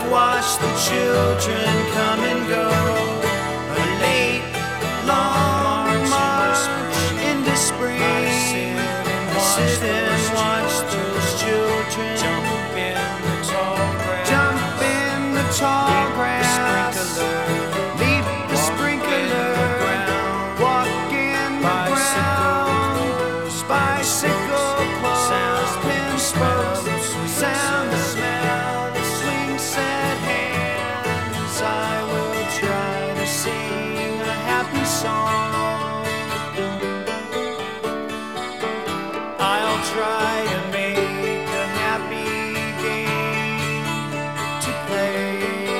I've watched the children come and go. A late, long march into spring. I sit and watch those children jump in the tall grass, leap the sprinkler, walk in the ground, bicycle pulse, pin spokes, sound the smell of swing set hands. I will try to sing a happy song. I'll try to make a happy game to play.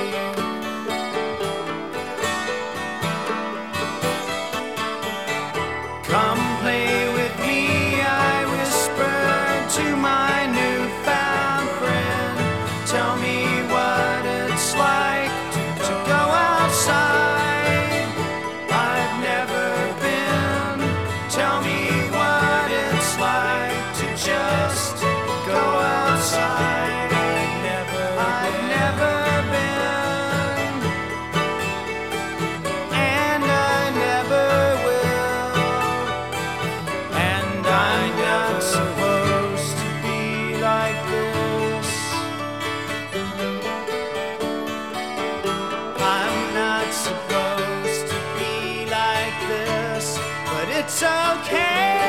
Come play with me, I whispered to my newfound friend. Tell me what it's like to go outside. I've never been. Tell me what it's like to just go outside. I've never been, and I never will. And I'm not supposed to be like this. I'm not supposed to be like this, but it's okay.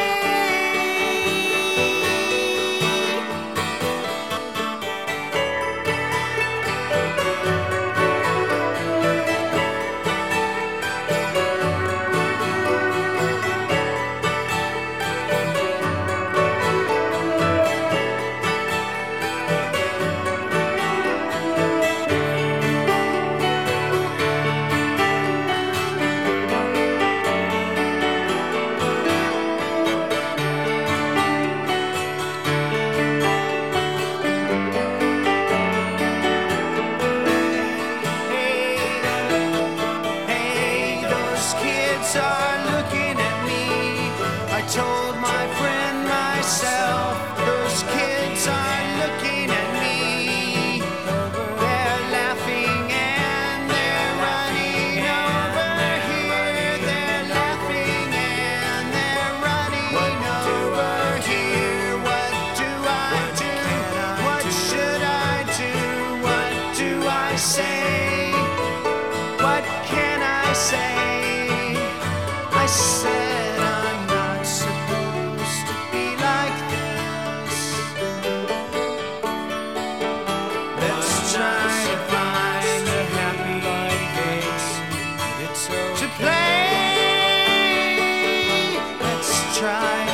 Hey, those kids are looking at me. I told my friend myself, those kids are looking at me. They're laughing and they're running over here. They're laughing and they're running over here. What do I do? What should I do? What do I say? What can I say? I said I'm not supposed to be like this. Let's try to find a happy place to play. Let's try